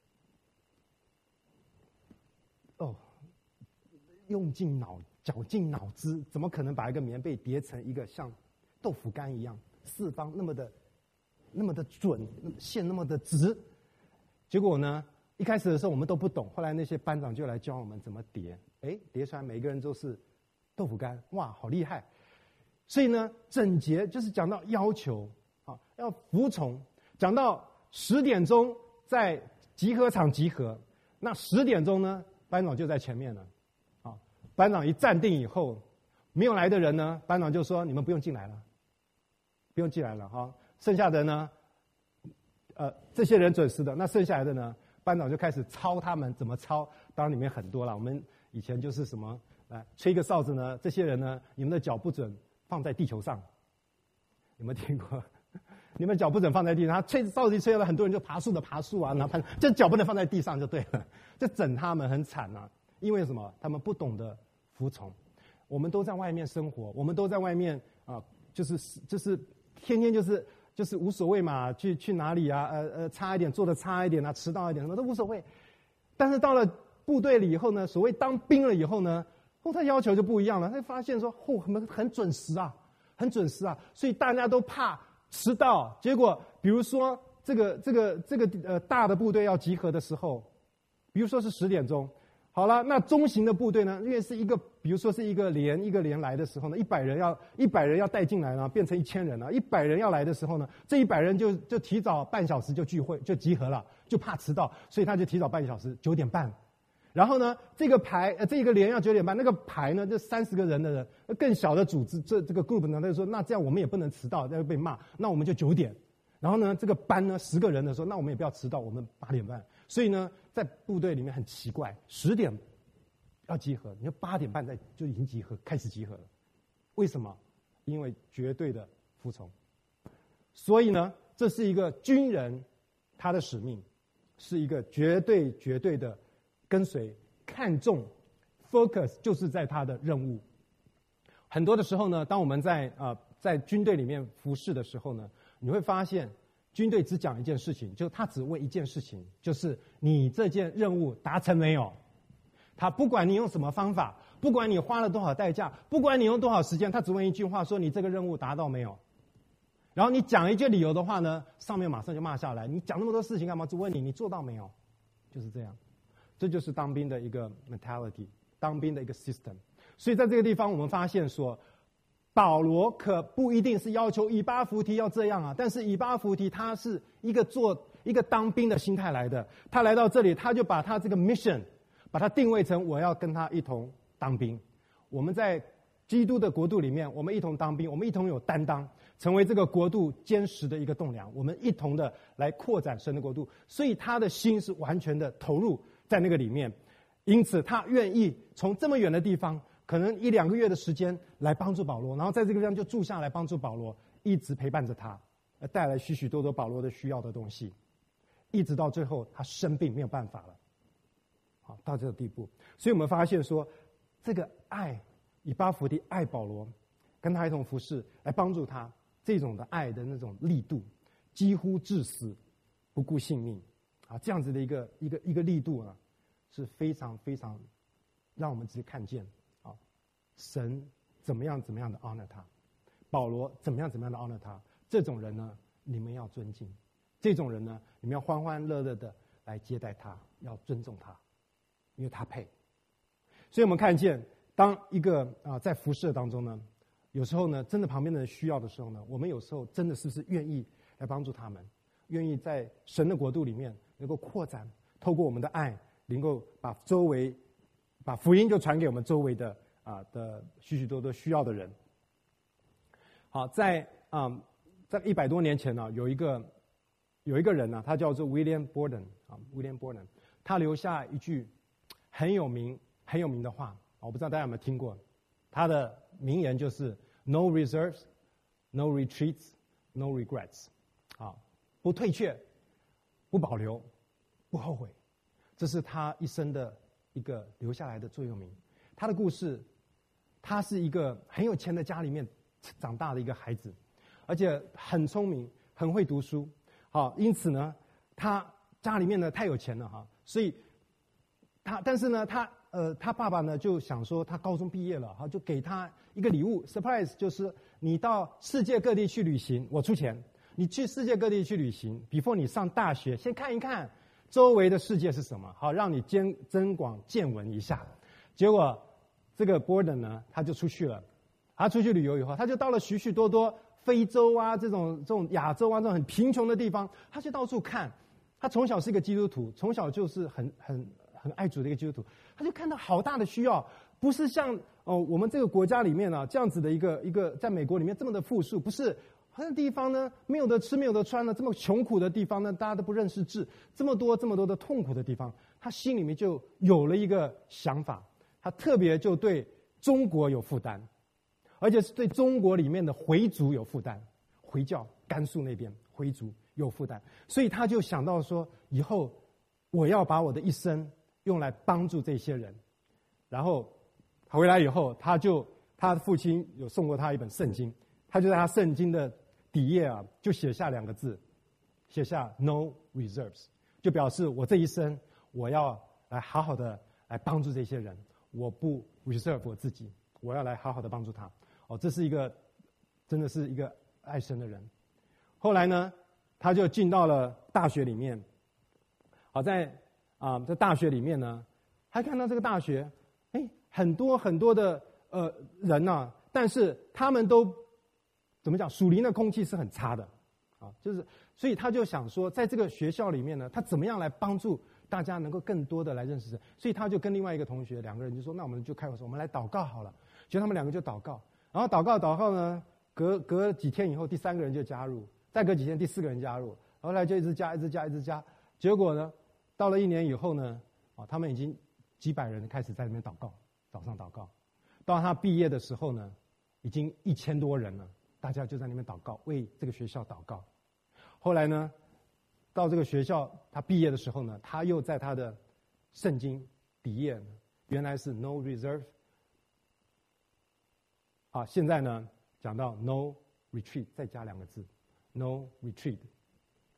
哦，用尽脑绞尽脑汁，怎么可能把一个棉被叠成一个像豆腐干一样四方那么的那么的准，线那么的直？结果呢，一开始的时候我们都不懂，后来那些班长就来教我们怎么叠。哎，叠出来每个人都是豆腐干，哇，好厉害！所以呢，整洁就是讲到要求啊，要服从。讲到十点钟在集合场集合，那十点钟呢，班长就在前面了。啊，班长一站定以后，没有来的人呢，班长就说：“你们不用进来了，不用进来了。”哈，剩下的呢，呃，这些人准时的，那剩下来的呢，班长就开始操他们怎么操。当然里面很多了，我们以前就是什么，来吹个哨子呢，这些人呢，你们的脚不准放在地球上，有没有听过？你们脚不准放在地上，他吹哨子一吹了，很多人就爬树的爬树啊，然后这脚不能放在地上就对了，这整他们很惨啊。因为什么？他们不懂得服从。我们都在外面生活，我们都在外面啊、呃，就是就是天天就是就是无所谓嘛，去去哪里啊？呃呃，差一点做的差一点啊，迟到一点什么都无所谓。但是到了部队里以后呢，所谓当兵了以后呢，后他要求就不一样了，他发现说，嚯、哦，我们很准时啊，很准时啊，所以大家都怕迟到。结果比如说这个这个这个呃大的部队要集合的时候，比如说是十点钟，好了，那中型的部队呢，因为是一个比如说是一个连一个连来的时候呢，一百人要一百人要带进来呢，变成一千人了。一百人要来的时候呢，这一百人就就提早半小时就聚会就集合了，就怕迟到，所以他就提早半小时，九点半。然后呢，这个排呃这个连要九点半，那个排呢，这三十个人的人，更小的组织，这这个 group 呢，他就说，那这样我们也不能迟到，那会被骂，那我们就九点。然后呢，这个班呢，十个人的时候，那我们也不要迟到，我们八点半。所以呢，在部队里面很奇怪，十点要集合，你说八点半在就已经集合，开始集合了。为什么？因为绝对的服从。所以呢，这是一个军人他的使命，是一个绝对绝对的跟随，看重 focus 就是在他的任务。很多的时候呢，当我们在啊、呃、在军队里面服侍的时候呢，你会发现军队只讲一件事情，就他只问一件事情，就是你这件任务达成没有？他不管你用什么方法，不管你花了多少代价，不管你用多少时间，他只问一句话，说你这个任务达到没有？然后你讲一句理由的话呢，上面马上就骂下来，你讲那么多事情干嘛？只问你你做到没有？就是这样，这就是当兵的一个 mentality， 当兵的一个 system。所以在这个地方我们发现说，保罗可不一定是要求以巴弗提要这样啊，但是以巴弗提他是一个做一个当兵的心态来的，他来到这里，他就把他这个 mission 把它定位成我要跟他一同当兵。我们在基督的国度里面，我们一同当兵，我们一同有担当，成为这个国度坚实的一个栋梁，我们一同的来扩展神的国度。所以他的心是完全的投入在那个里面，因此他愿意从这么远的地方，可能一两个月的时间来帮助保罗，然后在这个地方就住下来帮助保罗，一直陪伴着他，带来许许多多保罗的需要的东西，一直到最后他生病没有办法了，好，到这个地步。所以我们发现说，这个爱以巴弗提爱保罗，跟他一同服侍，来帮助他，这种的爱的那种力度，几乎至死不顾性命啊，这样子的一个一个一个力度啊，是非常非常让我们直接看见。神怎么样怎么样的 honor 他，保罗怎么样怎么样的 honor 他，这种人呢，你们要尊敬；这种人呢，你们要欢欢乐乐的来接待他，要尊重他，因为他配。所以我们看见，当一个啊、呃、在服侍当中呢，有时候呢，真的旁边的人需要的时候呢，我们有时候真的是不是愿意来帮助他们，愿意在神的国度里面能够扩展，透过我们的爱，能够把周围把福音就传给我们周围的。啊的许许多多需要的人。好，在啊、嗯，在一百多年前呢、啊，有一个有一个人呢、啊，他叫做 William Borden 啊 ，William Borden， 他留下一句很有名很有名的话，我不知道大家有没有听过。他的名言就是 "No reserves, no retreats, no regrets"， 啊，不退却，不保留，不后悔，这是他一生的一个留下来的座右铭。他的故事。他是一个很有钱的家里面长大的一个孩子，而且很聪明，很会读书。好，因此呢，他家里面呢太有钱了哈，所以他但是呢，他呃他爸爸呢就想说，他高中毕业了哈，就给他一个礼物 surprise， 就是你到世界各地去旅行，我出钱，你去世界各地去旅行 ，before 你上大学，先看一看周围的世界是什么，好让你兼增广见闻一下。结果。这个 Borden 呢，他就出去了。他出去旅游以后，他就到了许许多多非洲啊，这种这种亚洲啊，这种很贫穷的地方，他去到处看。他从小是一个基督徒，从小就是很很很爱主的一个基督徒。他就看到好大的需要，不是像哦我们这个国家里面啊这样子的一个一个，在美国里面这么的富庶，不是。很多地方呢，没有得吃，没有得穿呢，这么穷苦的地方呢，大家都不认识字，这么多这么多的痛苦的地方，他心里面就有了一个想法。他特别就对中国有负担，而且是对中国里面的回族有负担，回教甘肃那边回族有负担，所以他就想到说，以后我要把我的一生用来帮助这些人。然后回来以后，他就他父亲有送过他一本圣经，他就在他圣经的底页啊，就写下两个字，写下 No reserves， 就表示我这一生我要来好好的来帮助这些人。我不 reserve 我自己，我要来好好的帮助他。哦，这是一个，真的是一个爱神的人。后来呢，他就进到了大学里面。好，在啊、呃，在大学里面呢，还看到这个大学，哎，很多很多的呃人呐、啊，但是他们都怎么讲？属灵的空气是很差的，啊，就是所以他就想说，在这个学校里面呢，他怎么样来帮助？大家能够更多的来认识神，所以他就跟另外一个同学两个人就说：“那我们就开会说，我们来祷告好了。”就他们两个就祷告，然后祷告祷告呢，隔隔几天以后，第三个人就加入，再隔几天第四个人加入，后来就一直加，一直加，一直加。结果呢，到了一年以后呢，啊，他们已经几百人开始在那边祷告，早上祷告。到他毕业的时候呢，已经一千多人了，大家就在那边祷告，为这个学校祷告。后来呢？到这个学校，他毕业的时候呢，他又在他的圣经底页呢，原来是 no reserve， 啊，现在呢讲到 no retreat， 再加两个字 no retreat，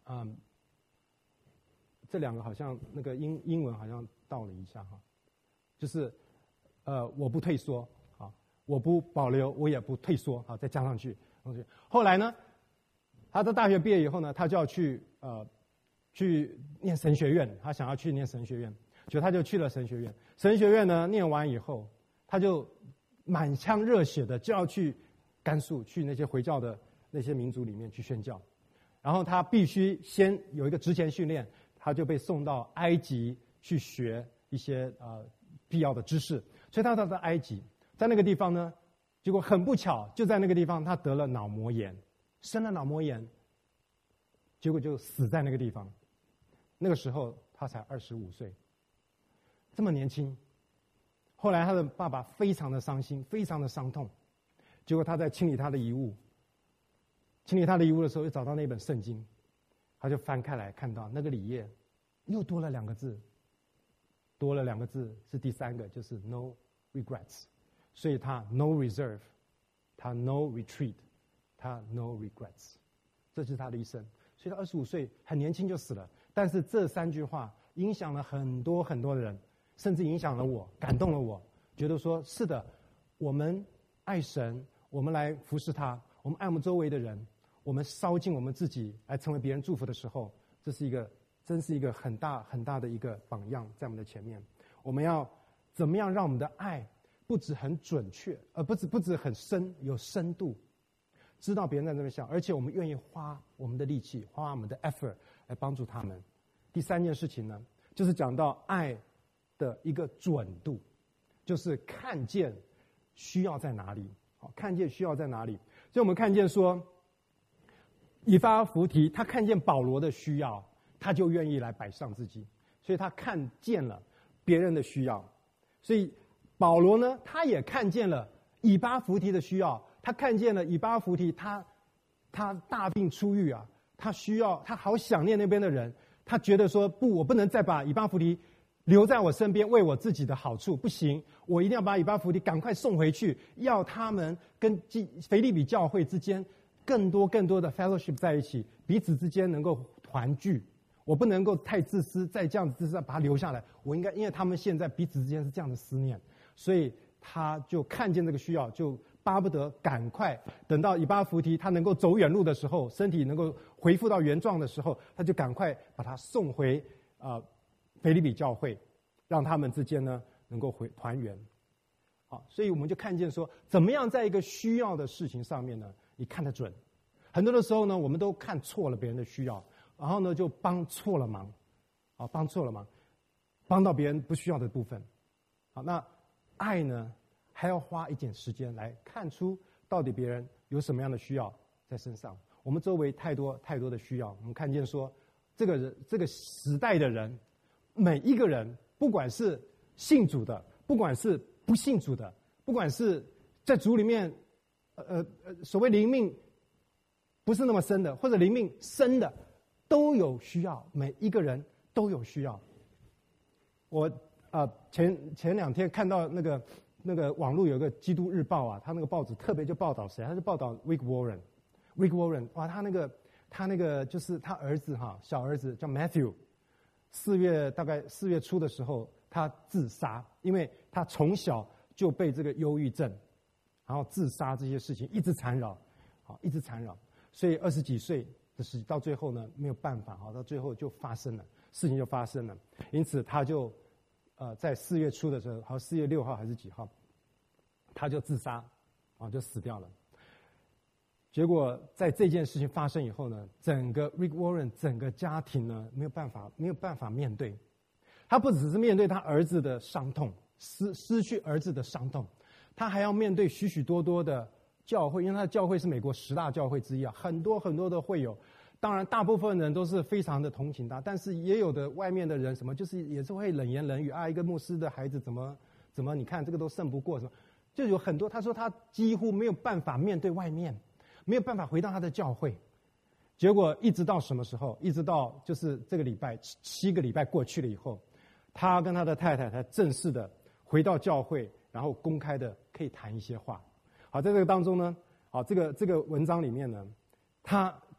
嗯，这两个好像那个英英文好像倒了一下哈，就是呃我不退缩啊，我不保留，我也不退缩啊，再加上去。后来呢，他在大学毕业以后呢，他就要去呃去念神学院，他想要去念神学院，就他就去了神学院。神学院呢念完以后，他就满腔热血的就要去甘肃，去那些回教的那些民族里面去宣教。然后他必须先有一个职前训练，他就被送到埃及去学一些呃必要的知识。所以他到了埃及，在那个地方呢，结果很不巧，就在那个地方他得了脑膜炎，生了脑膜炎，结果就死在那个地方。那个时候他才二十五岁，这么年轻。后来他的爸爸非常的伤心，非常的伤痛。结果他在清理他的遗物，清理他的遗物的时候，又找到那本圣经，他就翻开来，看到那个里页又多了两个字，多了两个字是第三个，就是 no regrets， 所以他 no reserve， 他 no retreat， 他 no regrets， 这是他的一生。所以他二十五岁很年轻就死了，但是这三句话影响了很多很多的人，甚至影响了我，感动了我，觉得说是的，我们爱神，我们来服侍他，我们爱我们周围的人，我们烧尽我们自己来成为别人祝福的时候，这是一个真是一个很大很大的一个榜样在我们的前面。我们要怎么样让我们的爱不止很准确，而不止不止很深，有深度，知道别人在那边想，而且我们愿意花我们的力气，花我们的 effort 来帮助他们。第三件事情呢，就是讲到爱的一个准度，就是看见需要在哪里，好，看见需要在哪里。所以我们看见说，以巴弗提他看见保罗的需要，他就愿意来摆上自己，所以他看见了别人的需要。所以保罗呢，他也看见了以巴弗提的需要，他看见了以巴弗提他他大病初愈啊，他需要他好想念那边的人，他觉得说不，我不能再把以巴弗提留在我身边为我自己的好处，不行，我一定要把以巴弗提赶快送回去，要他们跟腓立比教会之间更多更多的 fellowship 在一起，彼此之间能够团聚。我不能够太自私，再这样子自私把他留下来，我应该，因为他们现在彼此之间是这样的思念，所以他就看见这个需要，就巴不得赶快等到以巴弗提他能够走远路的时候，身体能够恢复到原状的时候，他就赶快把他送回啊、呃、腓立比教会，让他们之间呢能够回团圆。好，所以我们就看见说，怎么样在一个需要的事情上面呢，你看得准。很多的时候呢，我们都看错了别人的需要，然后呢就帮错了忙，啊，帮错了忙，帮到别人不需要的部分。好，那爱呢，还要花一点时间来看出到底别人有什么样的需要在身上。我们周围太多太多的需要，我们看见说，这个人这个时代的人，每一个人，不管是信主的，不管是不信主的，不管是在主里面，呃呃，所谓灵命不是那么深的，或者灵命深的，都有需要，每一个人都有需要。我啊、呃、前前两天看到那个那个网络有个基督日报啊，他那个报纸特别就报道谁，他就报道 Rick Warren，Rick Warren， 哇，他那个他那个就是他儿子哈，小儿子叫 Matthew， 四月大概四月初的时候他自杀，因为他从小就被这个忧郁症，然后自杀这些事情一直缠绕，好，一直缠绕，所以二十几岁的时到最后呢没有办法，好，到最后就发生了，事情就发生了，因此他就呃在四月初的时候，好，四月六号还是几号，他就自杀，啊，就死掉了。结果在这件事情发生以后呢，整个 Rick Warren 整个家庭呢没有办法没有办法面对，他不只是面对他儿子的伤痛，失失去儿子的伤痛，他还要面对许许多多的教会，因为他的教会是美国十大教会之一啊，很多很多的会友，当然大部分人都是非常的同情他，但是也有的外面的人什么就是也是会冷言冷语啊，一个牧师的孩子怎么怎么你看这个都胜不过什么，就有很多，他说他几乎没有办法面对外面，没有办法回到他的教会。结果一直到什么时候？一直到就是这个礼拜七七个礼拜过去了以后，他跟他的太太才正式的回到教会，然后公开的可以谈一些话。好，在这个当中呢，好，这个这个文章里面呢，他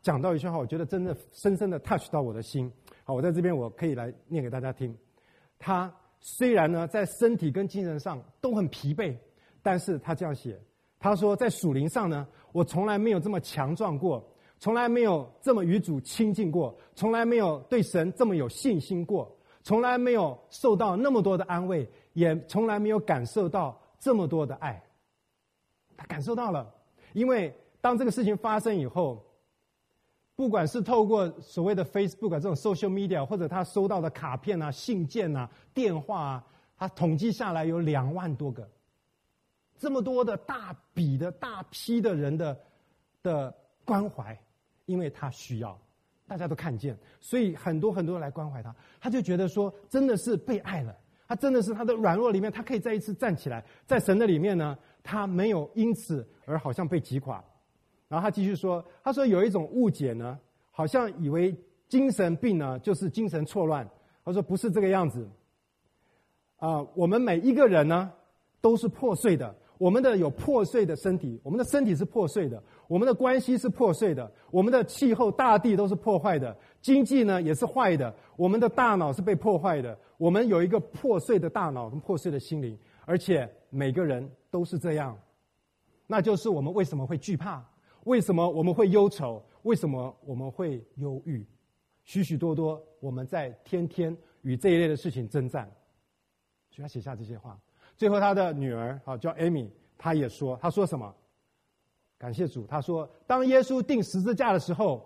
讲到一句话，我觉得真的深深的 touch 到我的心。好，我在这边我可以来念给大家听。他虽然呢在身体跟精神上都很疲惫，但是他这样写，他说在属灵上呢，我从来没有这么强壮过，从来没有这么与主亲近过，从来没有对神这么有信心过，从来没有受到那么多的安慰，也从来没有感受到这么多的爱。他感受到了，因为当这个事情发生以后，不管是透过所谓的 Facebook 啊这种 social media， 或者他收到的卡片啊、信件啊、电话啊，他统计下来有两万多个，这么多的大笔的大批的人的的关怀，因为他需要，大家都看见，所以很多很多人来关怀他，他就觉得说真的是被爱了，他真的是他的软弱里面，他可以再一次站起来，在神的里面呢，他没有因此而好像被击垮。然后他继续说，他说有一种误解呢，好像以为精神病呢就是精神错乱。他说不是这个样子，啊、呃，我们每一个人呢都是破碎的，我们的有破碎的身体，我们的身体是破碎的，我们的关系是破碎的，我们的气候、大地都是破坏的，经济呢也是坏的，我们的大脑是被破坏的，我们有一个破碎的大脑跟破碎的心灵，而且每个人都是这样。那就是我们为什么会惧怕，为什么我们会忧愁，为什么我们会忧郁，许许多多我们在天天与这一类的事情征战。所以他写下这些话。最后他的女儿啊叫 Amy， 她也说，她说什么？感谢主，她说当耶稣钉十字架的时候，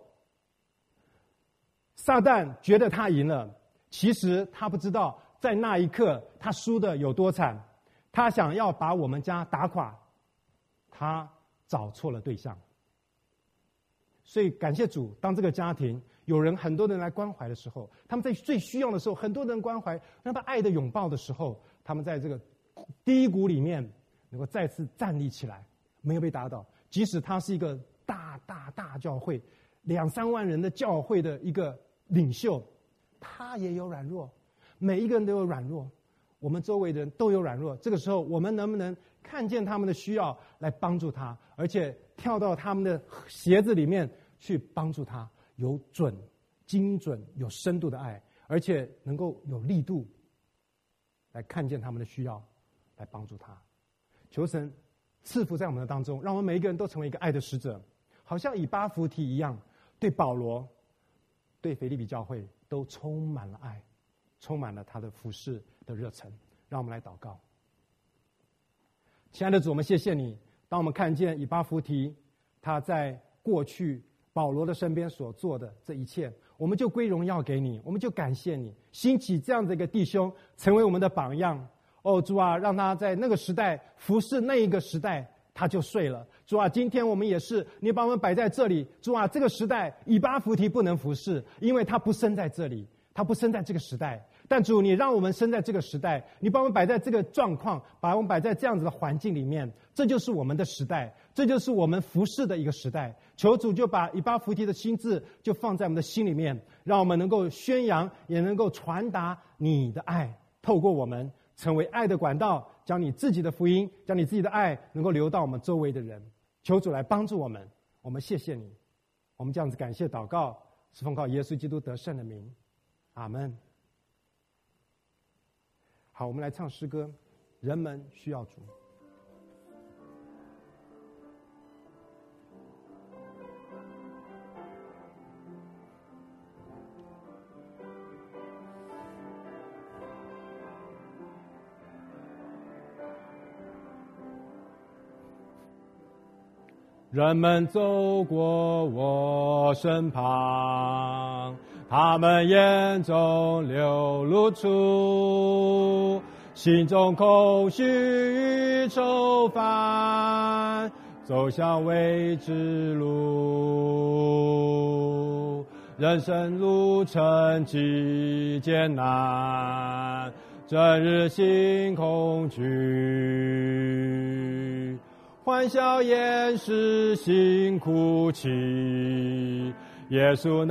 撒旦觉得他赢了，其实他不知道在那一刻他输的有多惨，他想要把我们家打垮，他找错了对象。所以感谢主，当这个家庭有人很多人来关怀的时候，他们在最需要的时候，很多人关怀，让他爱的拥抱的时候，他们在这个低谷里面能够再次站立起来，没有被打倒。即使他是一个大大大教会两三万人的教会的一个领袖，他也有软弱，每一个人都有软弱，我们周围的人都有软弱。这个时候我们能不能看见他们的需要来帮助他，而且跳到他们的鞋子里面去帮助他，有准、精准、有深度的爱，而且能够有力度来看见他们的需要，来帮助他。求神赐福在我们的当中，让我们每一个人都成为一个爱的使者，好像以巴弗提一样，对保罗、对腓立比教会都充满了爱，充满了他的服事的热忱。让我们来祷告。亲爱的主，我们谢谢你，当我们看见以巴弗提他在过去保罗的身边所做的这一切，我们就归荣耀给你，我们就感谢你兴起这样的一个弟兄成为我们的榜样。哦，主啊，让他在那个时代服侍那一个时代，他就睡了。主啊，今天我们也是，你把我们摆在这里。主啊，这个时代以巴弗提不能服侍，因为他不生在这里，他不生在这个时代。但主，你让我们生在这个时代，你把我们摆在这个状况，把我们摆在这样子的环境里面，这就是我们的时代，这就是我们服侍的一个时代。求主就把以巴弗提的心志就放在我们的心里面，让我们能够宣扬，也能够传达你的爱，透过我们成为爱的管道，将你自己的福音，将你自己的爱能够流到我们周围的人。求主来帮助我们，我们谢谢你，我们这样子感谢祷告，是奉靠耶稣基督得胜的名，阿们。好，我们来唱诗歌，人们需要主。人们走过我身旁，他们眼中流露出心中空虚与愁烦，走向未知路，人生路程极艰难，整日心恐惧，欢笑掩饰心哭泣，耶稣